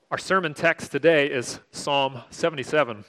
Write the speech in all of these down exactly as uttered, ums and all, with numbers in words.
Our sermon text today is Psalm seventy-seven.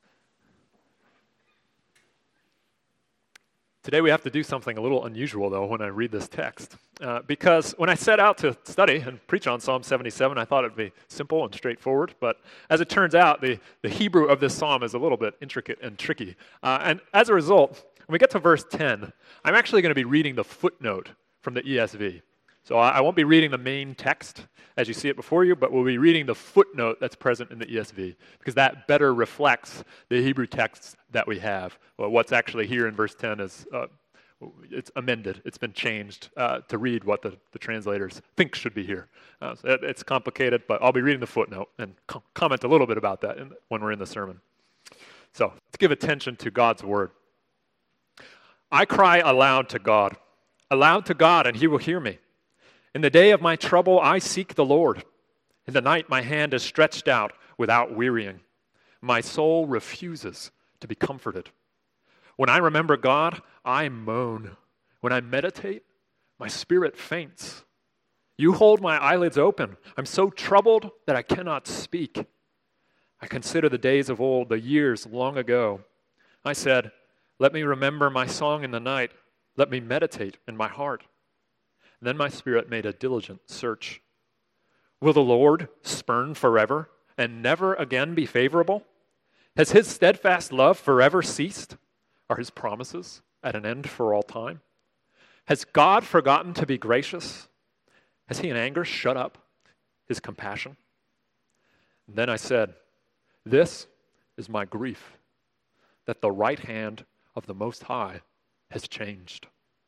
Today we have to do something a little unusual, though, when I read this text. Uh, because when I set out to study and preach on Psalm seventy-seven, I thought it would be simple and straightforward. But as it turns out, the, the Hebrew of this psalm is a little bit intricate and tricky. Uh, and as a result, when we get to verse ten, I'm actually going to be reading the footnote from the E S V. So I, I won't be reading the main text as you see it before you, but we'll be reading the footnote that's present in the E S V, because that better reflects the Hebrew text that we have. Well, what's actually here in verse ten is uh, it's amended. It's been changed uh, to read what the, the translators think should be here. Uh, so it, it's complicated, but I'll be reading the footnote and com- comment a little bit about that in, when we're in the sermon. So let's give attention to God's word. I cry aloud to God, aloud to God, and he will hear me. In the day of my trouble, I seek the Lord. In the night, my hand is stretched out without wearying. My soul refuses to be comforted. When I remember God, I moan. When I meditate, my spirit faints. You hold my eyelids open. I'm so troubled that I cannot speak. I consider the days of old, the years long ago. I said, let me remember my song in the night. Let me meditate in my heart. Then my spirit made a diligent search. Will the Lord spurn forever and never again be favorable? Has his steadfast love forever ceased? Are his promises at an end for all time? Has God forgotten to be gracious? Has he in anger shut up his compassion? And then I said, this is my grief, that the right hand of the Most High has changed.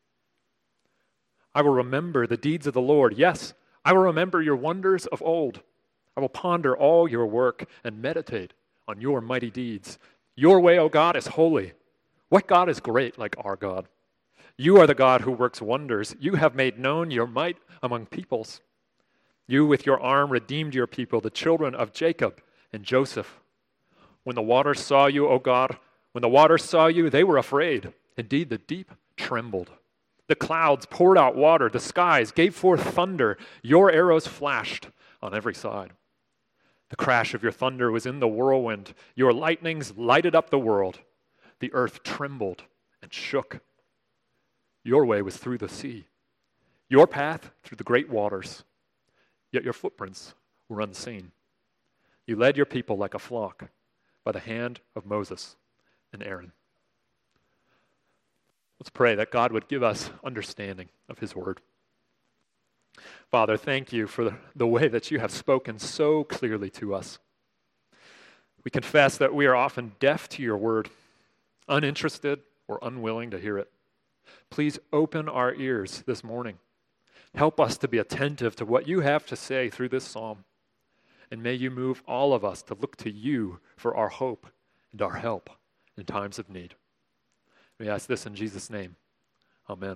I will remember the deeds of the Lord. Yes, I will remember your wonders of old. I will ponder all your work and meditate on your mighty deeds. Your way, O God, is holy. What God is great like our God? You are the God who works wonders. You have made known your might among peoples. You with your arm redeemed your people, the children of Jacob and Joseph. When the waters saw you, O God, when the waters saw you, they were afraid. Indeed, the deep trembled. The clouds poured out water. The skies gave forth thunder. Your arrows flashed on every side. The crash of your thunder was in the whirlwind. Your lightnings lighted up the world. The earth trembled and shook. Your way was through the sea. Your path through the great waters. Yet your footprints were unseen. You led your people like a flock by the hand of Moses and Aaron. Let's pray that God would give us understanding of his word. Father, thank you for the way that you have spoken so clearly to us. We confess that we are often deaf to your word, uninterested or unwilling to hear it. Please open our ears this morning. Help us to be attentive to what you have to say through this psalm. And may you move all of us to look to you for our hope and our help in times of need. We ask this in Jesus' name. Amen.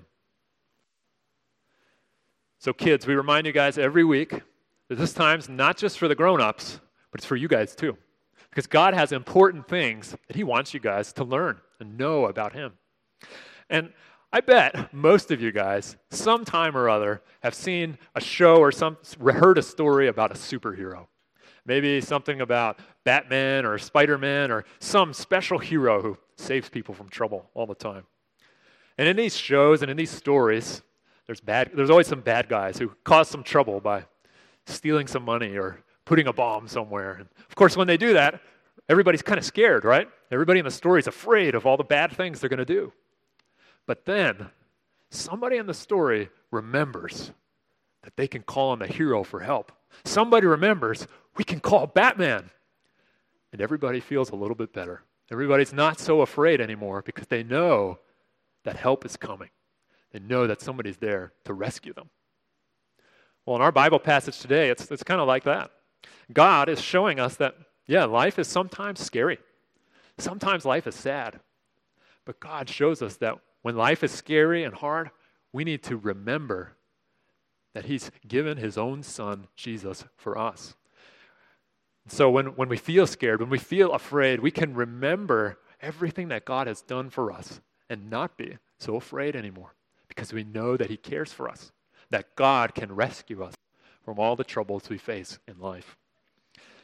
So kids, we remind you guys every week that this time's not just for the grown-ups, but it's for you guys too. Because God has important things that he wants you guys to learn and know about him. And I bet most of you guys, sometime or other, have seen a show or some heard a story about a superhero. Maybe something about Batman or Spider-Man or some special hero who saves people from trouble all the time. And in these shows and in these stories, there's bad. There's always some bad guys who cause some trouble by stealing some money or putting a bomb somewhere. And of course, when they do that, everybody's kind of scared, right? Everybody in the story is afraid of all the bad things they're going to do. But then, somebody in the story remembers that they can call on the hero for help. Somebody remembers, we can call Batman. And everybody feels a little bit better. Everybody's not so afraid anymore because they know that help is coming. They know that somebody's there to rescue them. Well, in our Bible passage today, it's, it's kind of like that. God is showing us that, yeah, life is sometimes scary. Sometimes life is sad. But God shows us that when life is scary and hard, we need to remember that he's given his own son, Jesus, for us. So when, when we feel scared, when we feel afraid, we can remember everything that God has done for us and not be so afraid anymore because we know that he cares for us, that God can rescue us from all the troubles we face in life.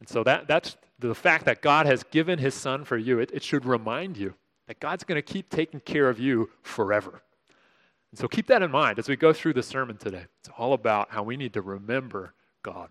And so that, that's the fact that God has given his son for you. It, it should remind you that God's going to keep taking care of you forever. And so keep that in mind as we go through the sermon today. It's all about how we need to remember God.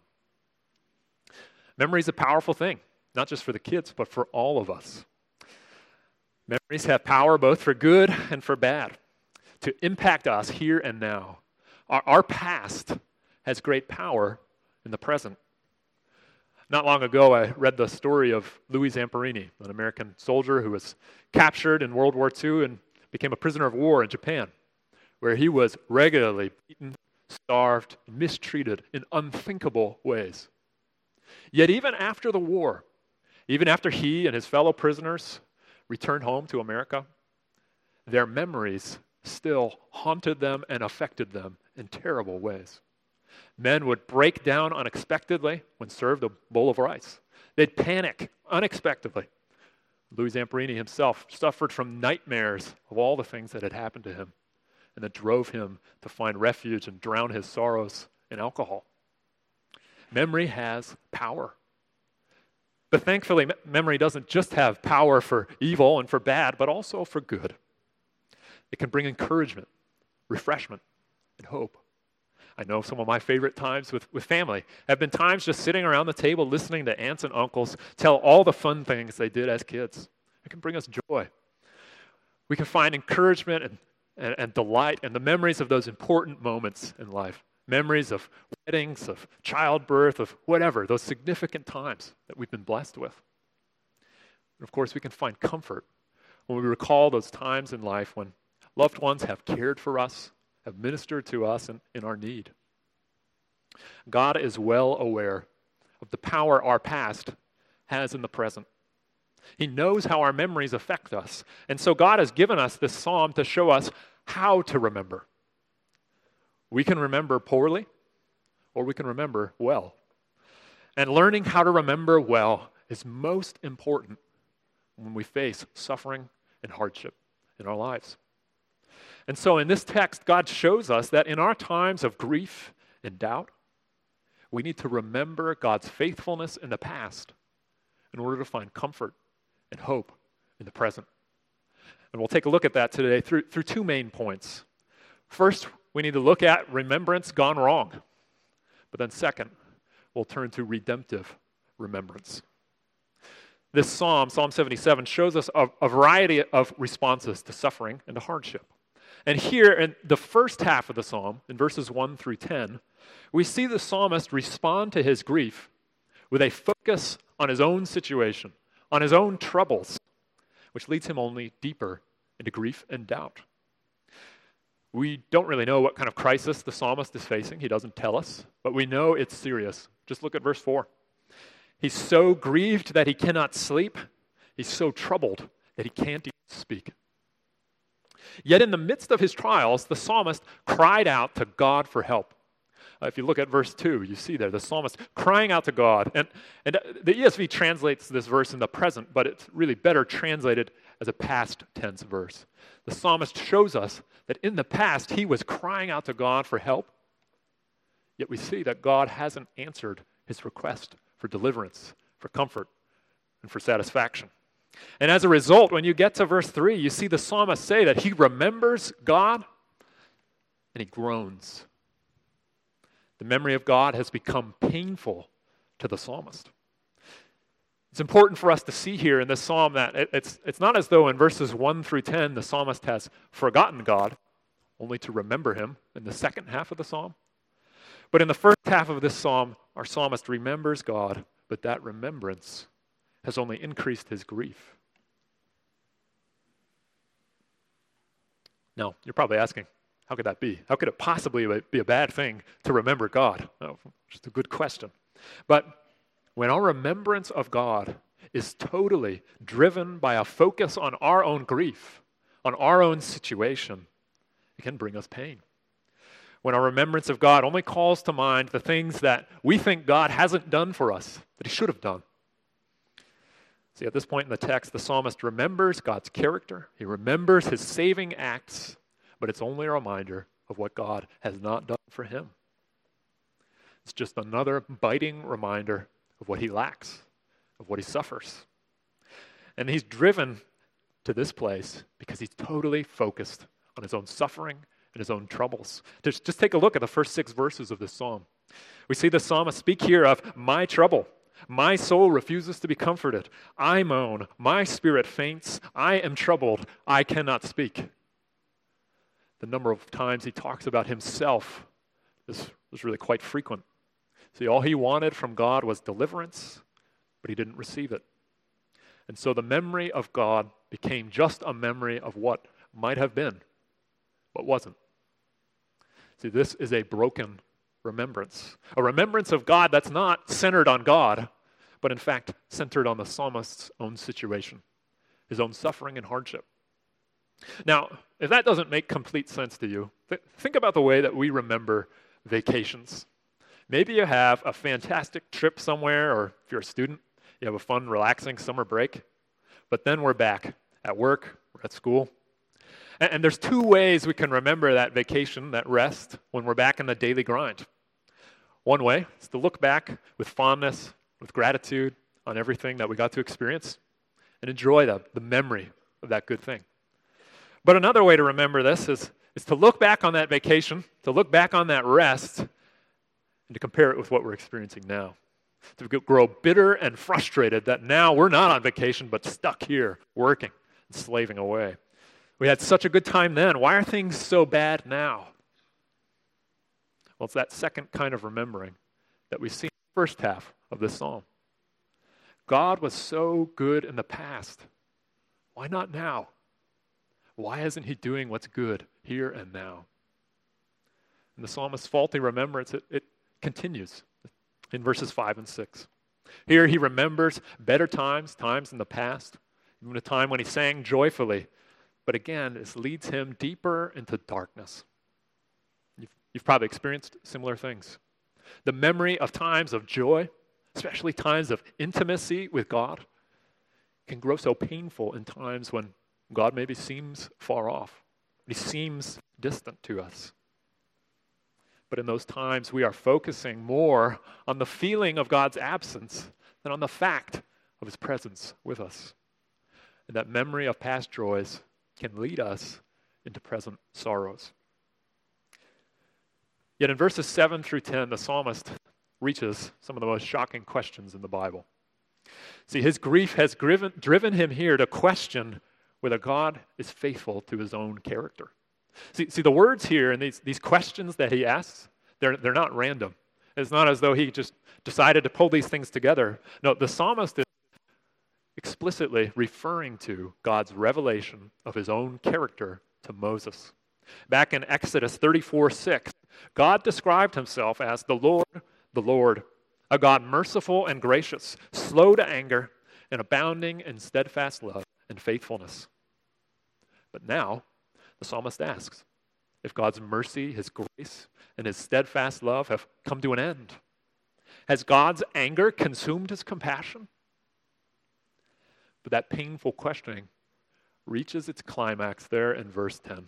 Memory is a powerful thing, not just for the kids, but for all of us. Memories have power both for good and for bad, to impact us here and now. Our, our past has great power in the present. Not long ago, I read the story of Louis Zamperini, an American soldier who was captured in World War Two and became a prisoner of war in Japan, where he was regularly beaten, starved, mistreated in unthinkable ways. Yet even after the war, even after he and his fellow prisoners returned home to America, their memories still haunted them and affected them in terrible ways. Men would break down unexpectedly when served a bowl of rice. They'd panic unexpectedly. Louis Zamperini himself suffered from nightmares of all the things that had happened to him and that drove him to find refuge and drown his sorrows in alcohol. Memory has power. But thankfully, memory doesn't just have power for evil and for bad, but also for good. It can bring encouragement, refreshment, and hope. I know some of my favorite times with, with family have been times just sitting around the table listening to aunts and uncles tell all the fun things they did as kids. It can bring us joy. We can find encouragement and, and, and delight in the memories of those important moments in life. Memories of weddings, of childbirth, of whatever, those significant times that we've been blessed with. And of course, we can find comfort when we recall those times in life when loved ones have cared for us, have ministered to us in, in our need. God is well aware of the power our past has in the present. He knows how our memories affect us. And so God has given us this psalm to show us how to remember. We can remember poorly, or we can remember well. And learning how to remember well is most important when we face suffering and hardship in our lives. And so in this text, God shows us that in our times of grief and doubt, we need to remember God's faithfulness in the past in order to find comfort and hope in the present. And we'll take a look at that today through, through two main points. First, we need to look at remembrance gone wrong. But then second, we'll turn to redemptive remembrance. This psalm, Psalm seventy-seven, shows us a, a variety of responses to suffering and to hardship. And here in the first half of the psalm, in verses one through ten, we see the psalmist respond to his grief with a focus on his own situation, on his own troubles, which leads him only deeper into grief and doubt. We don't really know what kind of crisis the psalmist is facing. He doesn't tell us, but we know it's serious. Just look at verse four. He's so grieved that he cannot sleep. He's so troubled that he can't even speak. Yet in the midst of his trials, the psalmist cried out to God for help. Uh, if you look at verse two, you see there the psalmist crying out to God. And, and the E S V translates this verse in the present, but it's really better translated as a past tense verse. The psalmist shows us that in the past he was crying out to God for help, yet we see that God hasn't answered his request for deliverance, for comfort, and for satisfaction. And as a result, when you get to verse three, you see the psalmist say that he remembers God and he groans. The memory of God has become painful to the psalmist. It's important for us to see here in this psalm that it, it's, it's not as though in verses one through ten the psalmist has forgotten God, only to remember him in the second half of the psalm. But in the first half of this psalm, our psalmist remembers God, but that remembrance has only increased his grief. Now, you're probably asking, how could that be? How could it possibly be a bad thing to remember God? Oh, just a good question. But when our remembrance of God is totally driven by a focus on our own grief, on our own situation, it can bring us pain. When our remembrance of God only calls to mind the things that we think God hasn't done for us, that he should have done. See, at this point in the text, the psalmist remembers God's character. He remembers his saving acts, but it's only a reminder of what God has not done for him. It's just another biting reminder of what he lacks, of what he suffers. And he's driven to this place because he's totally focused on his own suffering and his own troubles. Just, just take a look at the first six verses of this psalm. We see the psalmist speak here of my trouble. My soul refuses to be comforted. I moan. My spirit faints. I am troubled. I cannot speak. The number of times he talks about himself is, is really quite frequent. See, all he wanted from God was deliverance, but he didn't receive it. And so the memory of God became just a memory of what might have been, but wasn't. See, this is a broken remembrance. A remembrance of God that's not centered on God, but in fact centered on the psalmist's own situation, his own suffering and hardship. Now, if that doesn't make complete sense to you, th- think about the way that we remember vacations. Maybe you have a fantastic trip somewhere, or if you're a student, you have a fun, relaxing summer break, but then we're back at work, we're at school. And, and there's two ways we can remember that vacation, that rest, when we're back in the daily grind. One way is to look back with fondness, with gratitude on everything that we got to experience and enjoy the, the memory of that good thing. But another way to remember this is, is to look back on that vacation, to look back on that rest, and to compare it with what we're experiencing now. To grow bitter and frustrated that now we're not on vacation, but stuck here, working and slaving away. We had such a good time then. Why are things so bad now? Well, it's that second kind of remembering that we see in the first half of this psalm. God was so good in the past. Why not now? Why isn't he doing what's good here and now? And the psalmist's faulty remembrance, it, it continues in verses five and six. Here he remembers better times, times in the past, even a time when he sang joyfully. But again, this leads him deeper into darkness. You've, you've probably experienced similar things. The memory of times of joy, especially times of intimacy with God, can grow so painful in times when God maybe seems far off. He seems distant to us. But in those times, we are focusing more on the feeling of God's absence than on the fact of his presence with us. And that memory of past joys can lead us into present sorrows. Yet in verses seven through ten, the psalmist reaches some of the most shocking questions in the Bible. See, his grief has driven, driven him here to question whether God is faithful to his own character. See, see the words here and these, these questions that he asks, they're, they're not random. It's not as though he just decided to pull these things together. No, the psalmist is explicitly referring to God's revelation of his own character to Moses. Back in Exodus thirty-four six, God described himself as the Lord, the Lord, a God merciful and gracious, slow to anger, and abounding in steadfast love and faithfulness. But now, the psalmist asks if God's mercy, his grace, and his steadfast love have come to an end. Has God's anger consumed his compassion? But that painful questioning reaches its climax there in verse ten.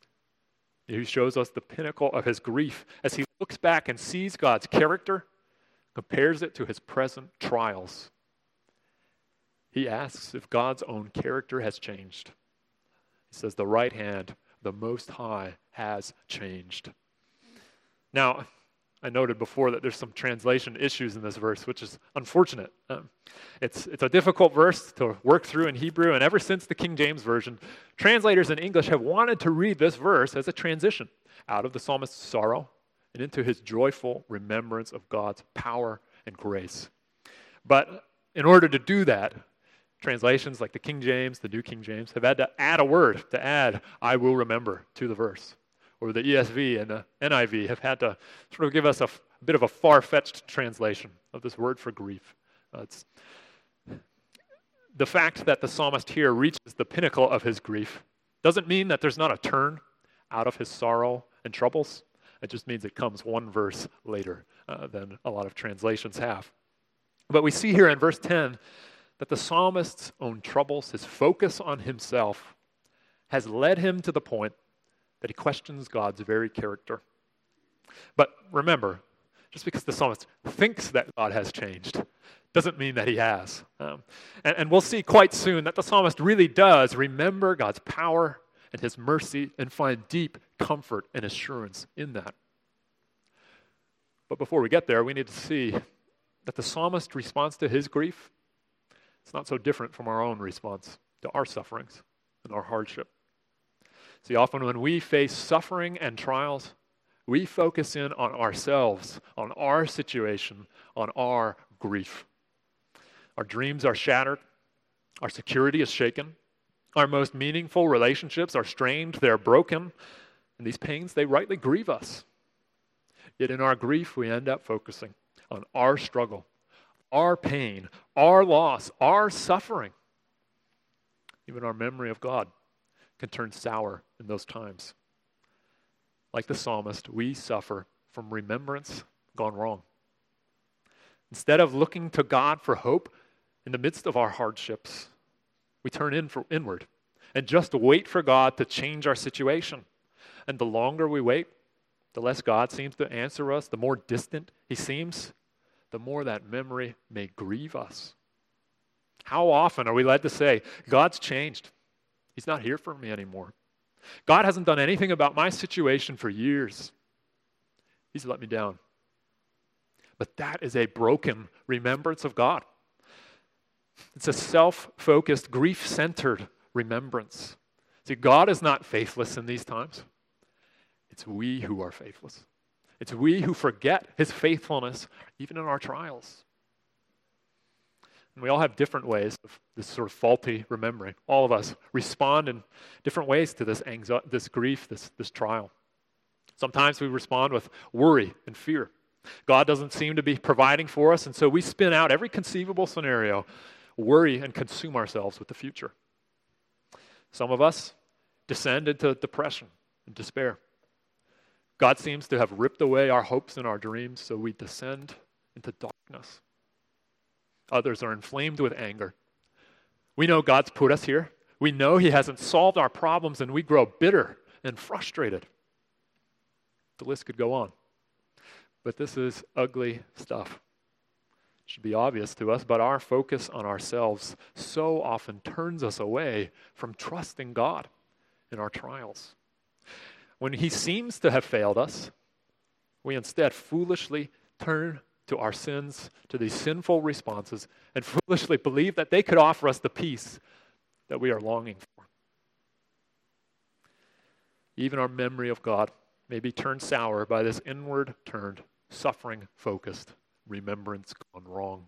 He shows us the pinnacle of his grief as he looks back and sees God's character, compares it to his present trials. He asks if God's own character has changed. He says, the right hand, the Most High, has changed. Now, I noted before that there's some translation issues in this verse, which is unfortunate. Um, it's, it's a difficult verse to work through in Hebrew, and ever since the King James Version, translators in English have wanted to read this verse as a transition out of the psalmist's sorrow and into his joyful remembrance of God's power and grace. But in order to do that, translations like the King James, the New King James, have had to add a word, to add, I will remember, to the verse. Or the E S V and the N I V have had to sort of give us a, f- a bit of a far-fetched translation of this word for grief. Uh, it's the fact that the psalmist here reaches the pinnacle of his grief doesn't mean that there's not a turn out of his sorrow and troubles. It just means it comes one verse later uh, than a lot of translations have. But we see here in verse ten that the psalmist's own troubles, his focus on himself, has led him to the point that he questions God's very character. But remember, just because the psalmist thinks that God has changed doesn't mean that he has. Um, and, and we'll see quite soon that the psalmist really does remember God's power and his mercy and find deep comfort and assurance in that. But before we get there, we need to see that the psalmist's response to his grief, it's not so different from our own response to our sufferings and our hardship. See, often when we face suffering and trials, we focus in on ourselves, on our situation, on our grief. Our dreams are shattered. Our security is shaken. Our most meaningful relationships are strained. They're broken. And these pains, they rightly grieve us. Yet in our grief, we end up focusing on our struggle, our pain, our loss, our suffering. Even our memory of God can turn sour in those times. Like the psalmist, we suffer from remembrance gone wrong. Instead of looking to God for hope in the midst of our hardships, we turn in for inward and just wait for God to change our situation. And the longer we wait, the less God seems to answer us, the more distant he seems, the more that memory may grieve us. How often are we led to say, God's changed. He's not here for me anymore. God hasn't done anything about my situation for years. He's let me down. But that is a broken remembrance of God. It's a self-focused, grief-centered remembrance. See, God is not faithless in these times. It's we who are faithless. It's we who forget his faithfulness even in our trials. And we all have different ways of this sort of faulty remembering. All of us respond in different ways to this anxiety, this grief, this, this trial. Sometimes we respond with worry and fear. God doesn't seem to be providing for us, and so we spin out every conceivable scenario, worry and consume ourselves with the future. Some of us descend into depression and despair. God seems to have ripped away our hopes and our dreams, so we descend into darkness. Others are inflamed with anger. We know God's put us here. We know he hasn't solved our problems, and we grow bitter and frustrated. The list could go on. But this is ugly stuff. It should be obvious to us, but our focus on ourselves so often turns us away from trusting God in our trials. When he seems to have failed us, we instead foolishly turn to our sins, to these sinful responses, and foolishly believe that they could offer us the peace that we are longing for. Even our memory of God may be turned sour by this inward-turned, suffering-focused remembrance gone wrong.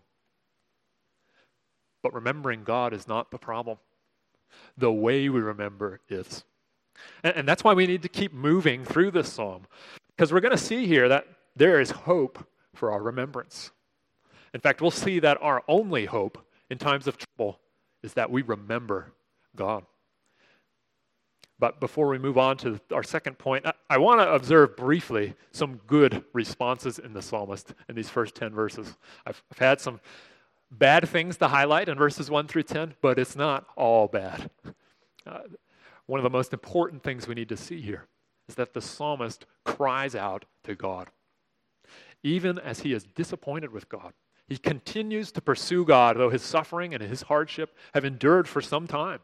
But remembering God is not the problem. The way we remember is. And, and that's why we need to keep moving through this psalm, because we're going to see here that there is hope for our remembrance. In fact, we'll see that our only hope in times of trouble is that we remember God. But before we move on to our second point, I, I want to observe briefly some good responses in the psalmist in these first ten verses. I've, I've had some bad things to highlight in verses one through ten, but it's not all bad. Uh, one of the most important things we need to see here is that the psalmist cries out to God. Even as he is disappointed with God, he continues to pursue God, though his suffering and his hardship have endured for some time.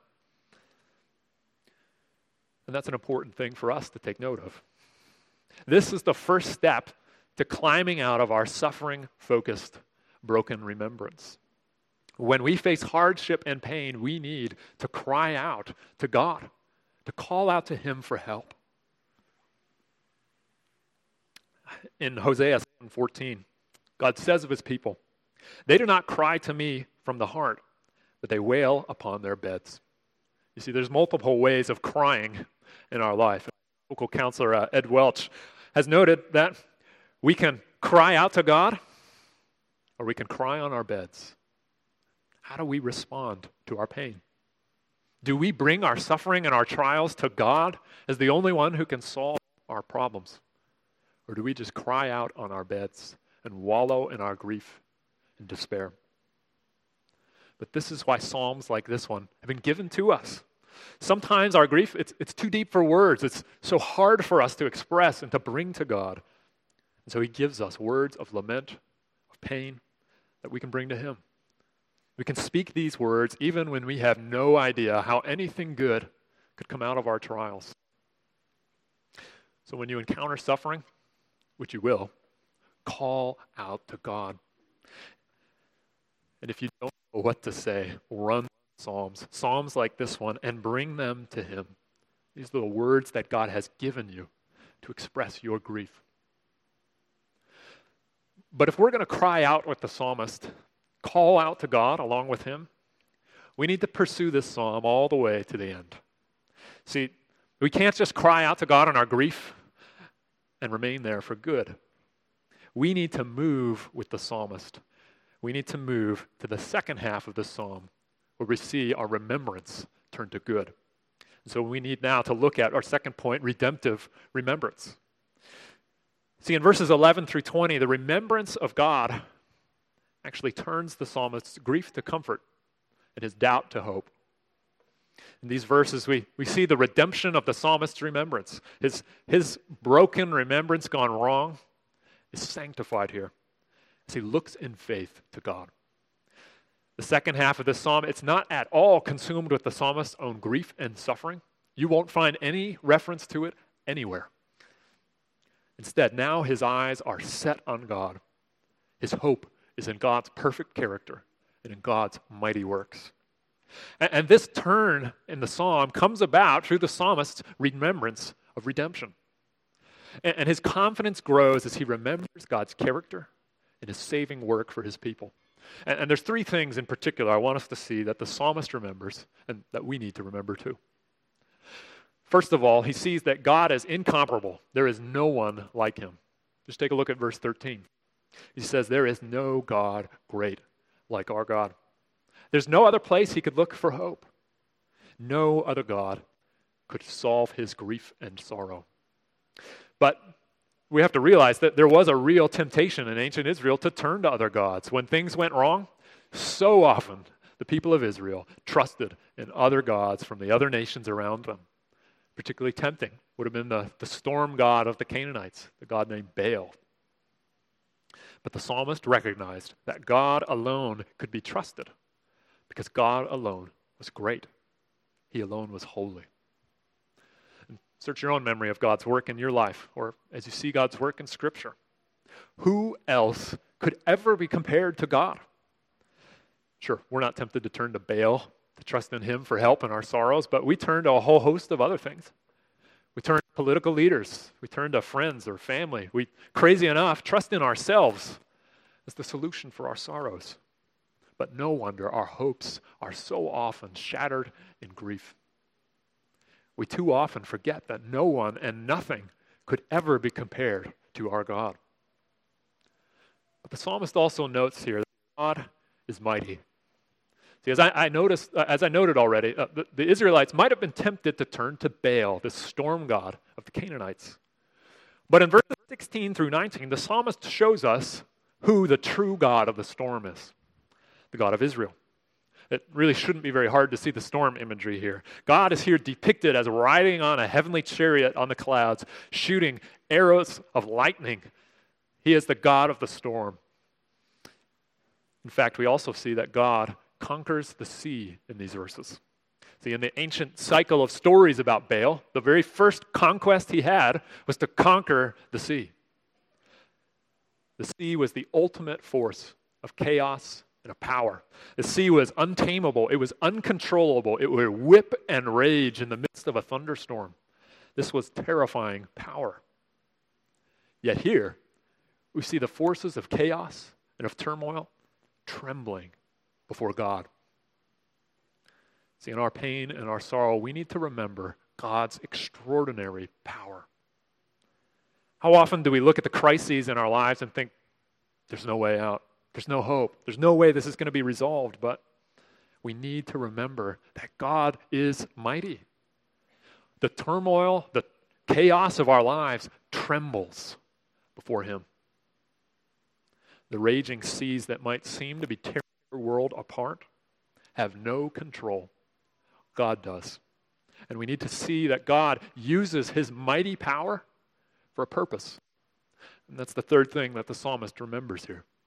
And that's an important thing for us to take note of. This is the first step to climbing out of our suffering-focused, broken remembrance. When we face hardship and pain, we need to cry out to God, to call out to him for help. In Hosea seven fourteen, God says of his people, "They do not cry to me from the heart, but they wail upon their beds." You see, there's multiple ways of crying in our life. Local counselor uh, Ed Welch has noted that we can cry out to God or we can cry on our beds. How do we respond to our pain? Do we bring our suffering and our trials to God as the only one who can solve our problems? Or do we just cry out on our beds and wallow in our grief and despair? But this is why Psalms like this one have been given to us. Sometimes our grief, it's, it's too deep for words. It's so hard for us to express and to bring to God. And so he gives us words of lament, of pain, that we can bring to him. We can speak these words even when we have no idea how anything good could come out of our trials. So when you encounter suffering, which you will, call out to God. And if you don't know what to say, run Psalms, Psalms like this one, and bring them to him. These are the words that God has given you to express your grief. But if we're going to cry out with the psalmist, call out to God along with him, we need to pursue this psalm all the way to the end. See, we can't just cry out to God in our grief and remain there for good. We need to move with the psalmist. We need to move to the second half of the psalm where we see our remembrance turn to good. And so we need now to look at our second point, redemptive remembrance. See, in verses eleven through twenty, the remembrance of God actually turns the psalmist's grief to comfort and his doubt to hope. In these verses, we, we see the redemption of the psalmist's remembrance. His, his broken remembrance gone wrong is sanctified here as he looks in faith to God. The second half of this psalm, it's not at all consumed with the psalmist's own grief and suffering. You won't find any reference to it anywhere. Instead, now his eyes are set on God. His hope is in God's perfect character and in God's mighty works. And, and this turn in the psalm comes about through the psalmist's remembrance of redemption. And, and his confidence grows as he remembers God's character and his saving work for his people. And, and there's three things in particular I want us to see that the psalmist remembers and that we need to remember too. First of all, he sees that God is incomparable. There is no one like him. Just take a look at verse thirteen. He says, there is no God great like our God. There's no other place he could look for hope. No other God could solve his grief and sorrow. But we have to realize that there was a real temptation in ancient Israel to turn to other gods. When things went wrong, so often the people of Israel trusted in other gods from the other nations around them. Particularly tempting would have been the, the storm god of the Canaanites, the god named Baal. But the psalmist recognized that God alone could be trusted because God alone was great. He alone was holy. And search your own memory of God's work in your life or as you see God's work in Scripture. Who else could ever be compared to God? Sure, we're not tempted to turn to Baal to trust in him for help in our sorrows, but we turn to a whole host of other things. We turn to political leaders. We turn to friends or family. We, crazy enough, trust in ourselves as the solution for our sorrows. But no wonder our hopes are so often shattered in grief. We too often forget that no one and nothing could ever be compared to our God. But the psalmist also notes here that God is mighty. See, as I, I noticed, uh, as I noted already, uh, the, the Israelites might have been tempted to turn to Baal, the storm god of the Canaanites. But in verses sixteen through nineteen, the psalmist shows us who the true God of the storm is, the God of Israel. It really shouldn't be very hard to see the storm imagery here. God is here depicted as riding on a heavenly chariot on the clouds, shooting arrows of lightning. He is the God of the storm. In fact, we also see that God conquers the sea in these verses. See, in the ancient cycle of stories about Baal, the very first conquest he had was to conquer the sea. The sea was the ultimate force of chaos and of power. The sea was untamable. It was uncontrollable. It would whip and rage in the midst of a thunderstorm. This was terrifying power. Yet here, we see the forces of chaos and of turmoil trembling before God. See, in our pain and our sorrow, we need to remember God's extraordinary power. How often do we look at the crises in our lives and think, there's no way out, there's no hope, there's no way this is going to be resolved, but we need to remember that God is mighty. The turmoil, the chaos of our lives trembles before him. The raging seas that might seem to be tearing our world apart have no control. God does. And we need to see that God uses his mighty power for a purpose. And that's the third thing that the psalmist remembers here.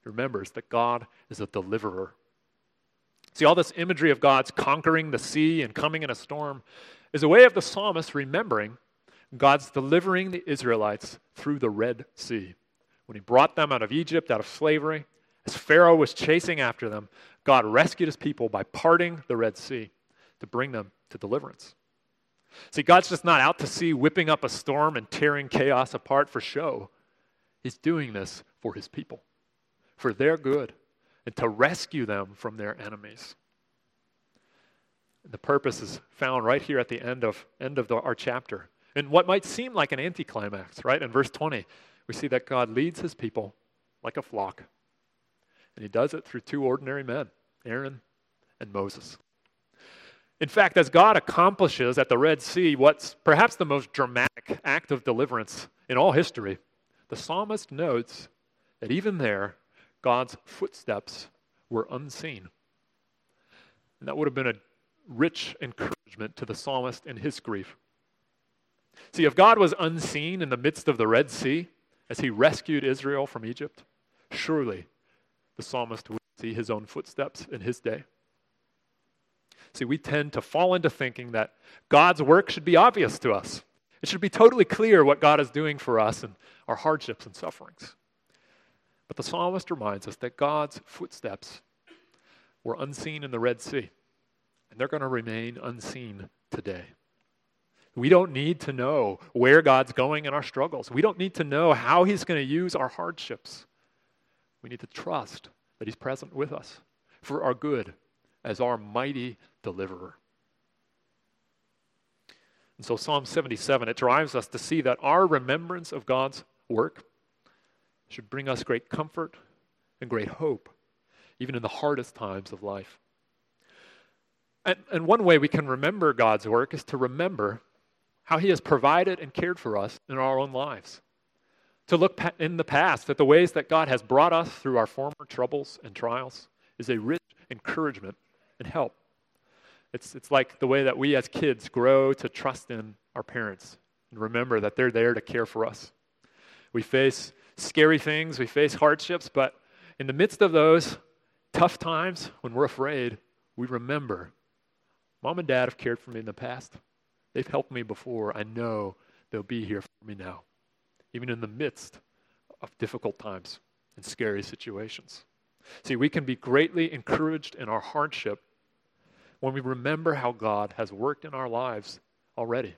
He remembers that God is a deliverer. See, all this imagery of God's conquering the sea and coming in a storm is a way of the psalmist remembering God's delivering the Israelites through the Red Sea. When he brought them out of Egypt, out of slavery, as Pharaoh was chasing after them, God rescued his people by parting the Red Sea to bring them to deliverance. See, God's just not out to sea whipping up a storm and tearing chaos apart for show. He's doing this for his people, for their good, and to rescue them from their enemies. And the purpose is found right here at the end of, end of the, our chapter. In what might seem like an anticlimax, right? In verse twenty, we see that God leads his people like a flock. And he does it through two ordinary men, Aaron and Moses. In fact, as God accomplishes at the Red Sea what's perhaps the most dramatic act of deliverance in all history, the psalmist notes that even there, God's footsteps were unseen. And that would have been a rich encouragement to the psalmist in his grief. See, if God was unseen in the midst of the Red Sea as he rescued Israel from Egypt, surely the psalmist would see his own footsteps in his day. See, we tend to fall into thinking that God's work should be obvious to us. It should be totally clear what God is doing for us and our hardships and sufferings. But the psalmist reminds us that God's footsteps were unseen in the Red Sea, and they're going to remain unseen today. We don't need to know where God's going in our struggles. We don't need to know how he's going to use our hardships. We need to trust that he's present with us for our good as our mighty deliverer. And so Psalm seventy-seven, it drives us to see that our remembrance of God's work should bring us great comfort and great hope, even in the hardest times of life. And, and one way we can remember God's work is to remember how he has provided and cared for us in our own lives. To look pa- in the past at the ways that God has brought us through our former troubles and trials is a rich encouragement and help. It's, it's like the way that we as kids grow to trust in our parents and remember that they're there to care for us. We face scary things, we face hardships, but in the midst of those tough times when we're afraid, we remember, Mom and Dad have cared for me in the past. They've helped me before. I know they'll be here for me now, even in the midst of difficult times and scary situations. See, we can be greatly encouraged in our hardship when we remember how God has worked in our lives already.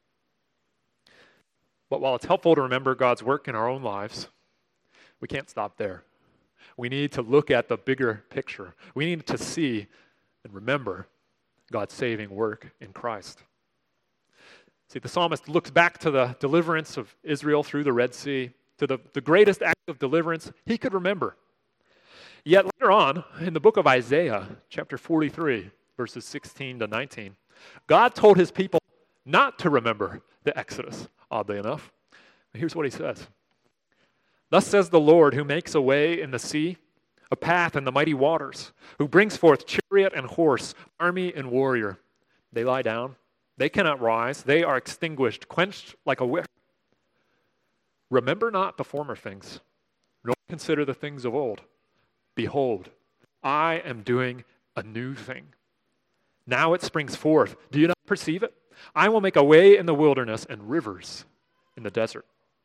But while it's helpful to remember God's work in our own lives, we can't stop there. We need to look at the bigger picture. We need to see and remember God's saving work in Christ. See, the psalmist looks back to the deliverance of Israel through the Red Sea, to the, the greatest act of deliverance he could remember. Yet later on, in the book of Isaiah, chapter forty-three, verses sixteen to nineteen, God told his people not to remember the Exodus, oddly enough. Here's what he says. Thus says the Lord, who makes a way in the sea, a path in the mighty waters, who brings forth chariot and horse, army and warrior. They lie down. They cannot rise. They are extinguished, quenched like a wick. Remember not the former things, nor consider the things of old. Behold, I am doing a new thing. Now it springs forth. Do you not perceive it? I will make a way in the wilderness and rivers in the desert.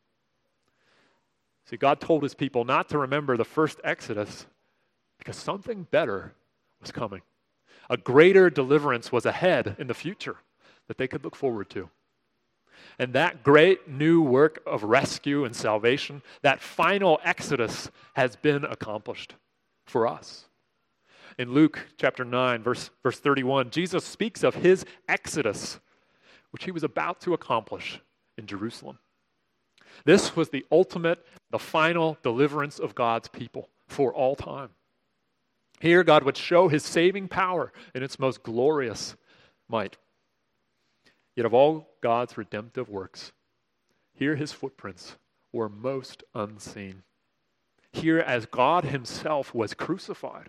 See, God told his people not to remember the first Exodus because something better was coming. A greater deliverance was ahead in the future that they could look forward to. And that great new work of rescue and salvation, that final Exodus, has been accomplished for us. In Luke chapter nine, verse, verse thirty-one, Jesus speaks of his Exodus, which he was about to accomplish in Jerusalem. This was the ultimate, the final deliverance of God's people for all time. Here, God would show his saving power in its most glorious might. Yet of all God's redemptive works, here his footprints were most unseen. Here, as God himself was crucified,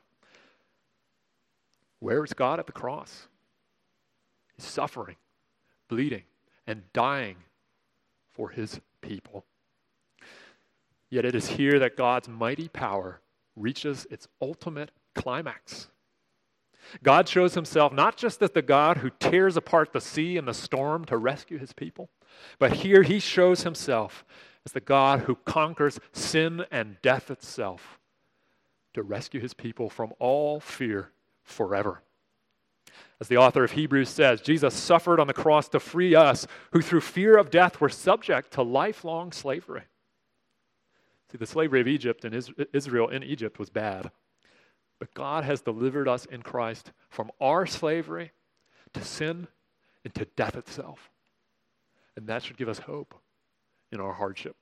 where is God at the cross? He's suffering, bleeding, and dying for his people. Yet it is here that God's mighty power reaches its ultimate climax. God shows himself not just as the God who tears apart the sea and the storm to rescue his people, but here he shows himself as the God who conquers sin and death itself to rescue his people from all fear forever. As the author of Hebrews says, Jesus suffered on the cross to free us who through fear of death were subject to lifelong slavery. See, the slavery of Egypt and Israel in Egypt was bad. But God has delivered us in Christ from our slavery to sin and to death itself. And that should give us hope in our hardship.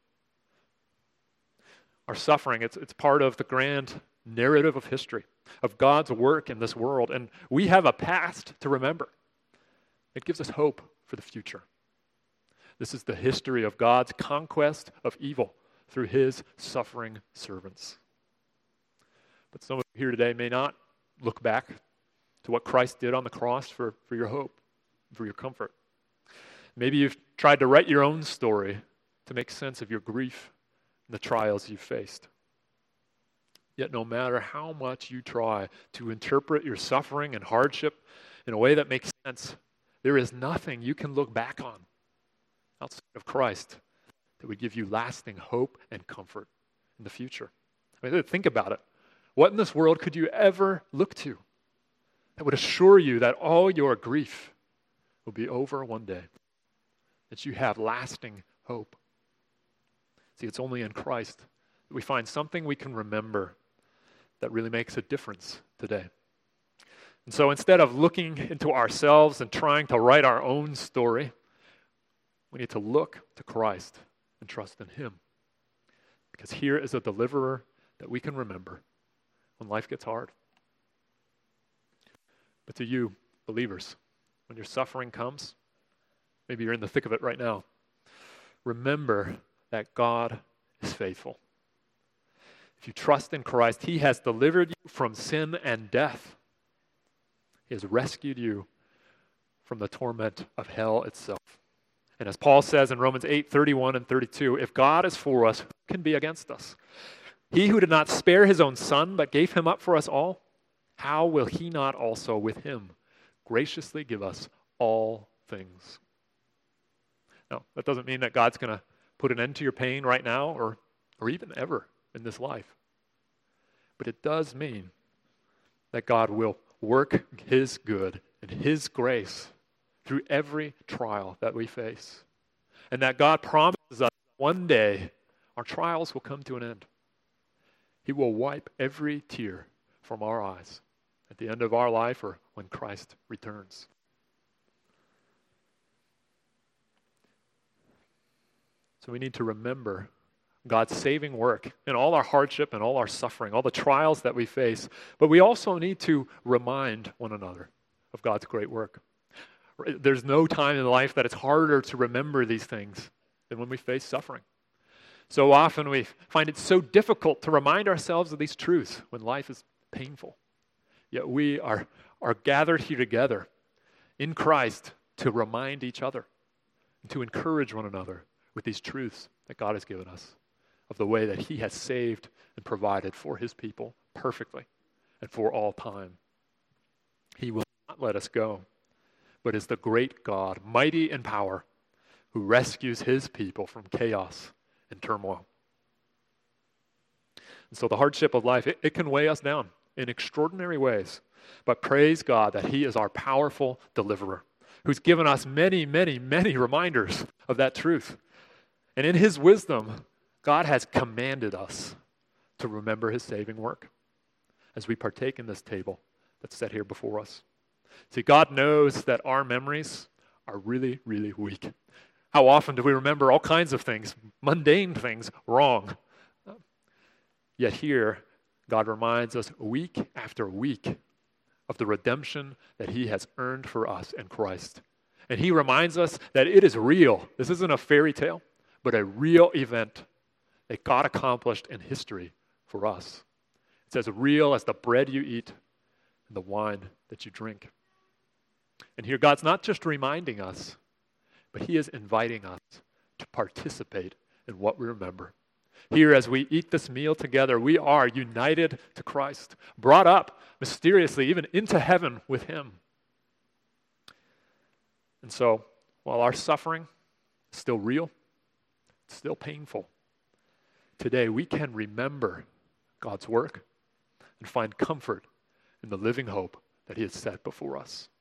Our suffering, it's, it's part of the grand narrative of history, of God's work in this world. And we have a past to remember. It gives us hope for the future. This is the history of God's conquest of evil through his suffering servants. But some of you here today may not look back to what Christ did on the cross for, for your hope, for your comfort. Maybe you've tried to write your own story to make sense of your grief and the trials you've faced. Yet no matter how much you try to interpret your suffering and hardship in a way that makes sense, there is nothing you can look back on outside of Christ that would give you lasting hope and comfort in the future. I mean, think about it. What in this world could you ever look to that would assure you that all your grief will be over one day, that you have lasting hope? See, it's only in Christ that we find something we can remember that really makes a difference today. And so instead of looking into ourselves and trying to write our own story, we need to look to Christ and trust in him. Because here is a deliverer that we can remember when life gets hard. But to you, believers, when your suffering comes, maybe you're in the thick of it right now, remember that God is faithful. If you trust in Christ, he has delivered you from sin and death. He has rescued you from the torment of hell itself. And as Paul says in Romans eight, thirty-one and thirty-two, if God is for us, who can be against us? He who did not spare his own son, but gave him up for us all, how will he not also with him graciously give us all things? Now, that doesn't mean that God's going to put an end to your pain right now or, or even ever in this life. But it does mean that God will work his good and his grace through every trial that we face. And that God promises us one day our trials will come to an end. He will wipe every tear from our eyes at the end of our life or when Christ returns. So we need to remember God's saving work in all our hardship and all our suffering, all the trials that we face. But we also need to remind one another of God's great work. There's no time in life that it's harder to remember these things than when we face suffering. So often we find it so difficult to remind ourselves of these truths when life is painful. Yet we are, are gathered here together in Christ to remind each other and to encourage one another with these truths that God has given us of the way that he has saved and provided for his people perfectly and for all time. He will not let us go, but is the great God, mighty in power, who rescues his people from chaos and turmoil. And so the hardship of life, it, it can weigh us down in extraordinary ways. But praise God that he is our powerful deliverer, who's given us many, many, many reminders of that truth. And in his wisdom, God has commanded us to remember his saving work as we partake in this table that's set here before us. See, God knows that our memories are really, really weak. How often do we remember all kinds of things, mundane things, wrong? Yet here, God reminds us week after week of the redemption that he has earned for us in Christ. And he reminds us that it is real. This isn't a fairy tale, but a real event that God accomplished in history for us. It's as real as the bread you eat and the wine that you drink. And here God's not just reminding us, but he is inviting us to participate in what we remember. Here, as we eat this meal together, we are united to Christ, brought up mysteriously even into heaven with him. And so, while our suffering is still real, it's still painful, today we can remember God's work and find comfort in the living hope that he has set before us.